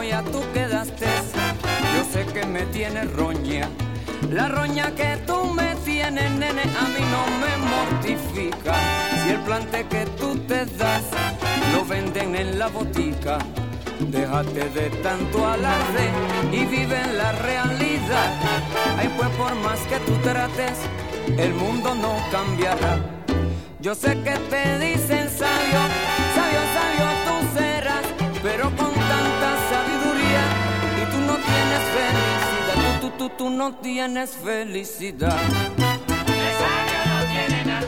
pero ya tú quedaste. Yo sé que me tienes roña, la roña que tú me tienes, nene, a mí no me mortifica. Si el plante que tú te das lo venden en la botica, déjate de tanto alarde y vive en la realidad. Ay, pues por más que tú trates, el mundo no cambiará. Yo sé que te dicen sabio, sabio, sabio tú serás, pero con tanta sabiduría y tú no tienes felicidad, tú no tienes felicidad. El sabio no tiene nada.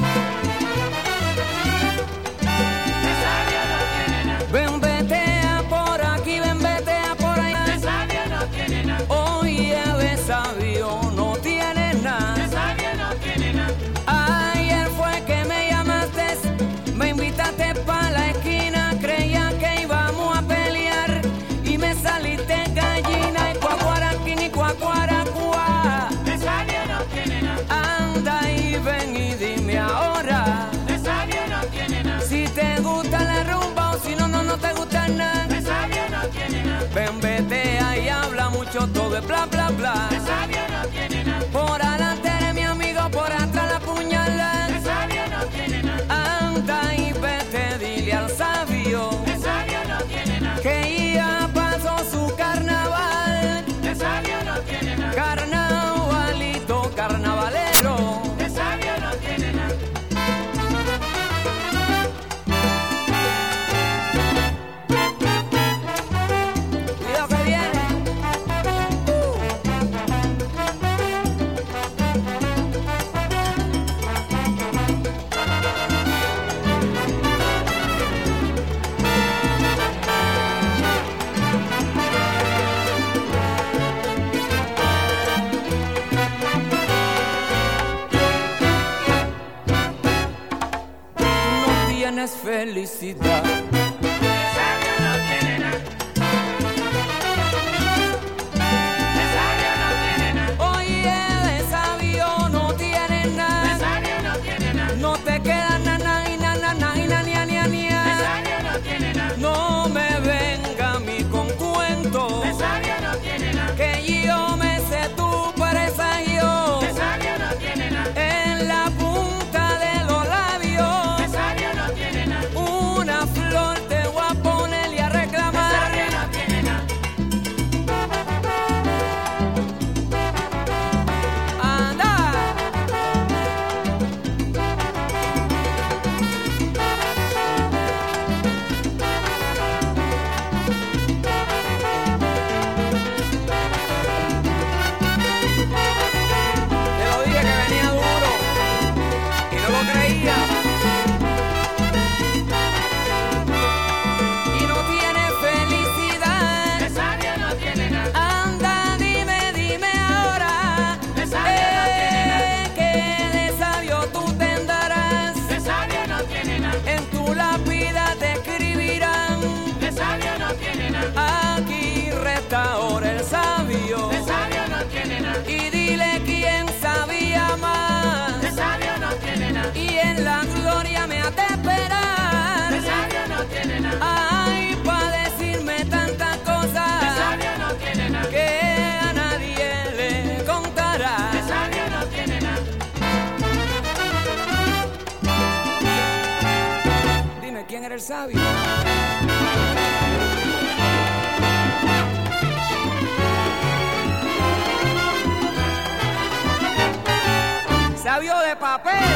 El sabio no tiene nada. Ven, vetea por aquí, ven, vetea por allá. El sabio no tiene nada. Oye, de sabio no tiene nada. El sabio no tiene nada. Ayer fue que me llamaste, me invitaste pa' la esquina, creía que íbamos a pelear y me saliste gallina y cuacuaraquín y cuacuaracuá. El sabio no tiene nada. Anda y ven y dime ahora, El sabio no tiene nada. si te gusta la rumba o si no, no te gusta nada. El sabio no tiene nada. Ven, vetea y habla mucho, todo es bla, bla, bla. El sabio no tiene nada. Por adelante eres mi amigo, por atrás la puñalada. El sabio no tiene nada. Anda y vete, dile al sabio El sabio no tiene nada. que ya pasó su carnaval. El sabio no tiene nada. Carnavalito, carnavalero. El sabio no tiene nada. Cuidado que viene. Tú no tienes felicidad. El sabio no tiene nada. El sabio no tiene nada. Oye, de sabio no tienes El nada. sabio no tiene nada. No te queda nada y nada, nada y nada, ni El sabio no tiene nada. No me venga a mí con cuentos, El sabio no tiene nada. que yo me sé tu presagio El sabio no tiene nada. en la punta de los labios. El sabio no tiene nada. Una flor te voy a poner y a El reclamar. sabio no tiene nada. Anda. Te lo dije que venía duro y no lo creía. Y no tiene felicidad. El sabio no tiene nada. Anda, dime ahora, El sabio no tiene nada. que de sabio tú tendrás. El sabio no tiene nada. En tu lápida te escribirán, El sabio no tiene nada. aquí restaura el sabio. El sabio no tiene nada. Y dile quién sabía más. El sabio no tiene nada. Y en la gloria me ha de esperar. El sabio no tiene nada. Ay, pa' decirme tantas El cosas sabio no tiene nada. que a nadie le contará. El sabio no tiene nada. Dime quién era el sabio. Sabio de papel.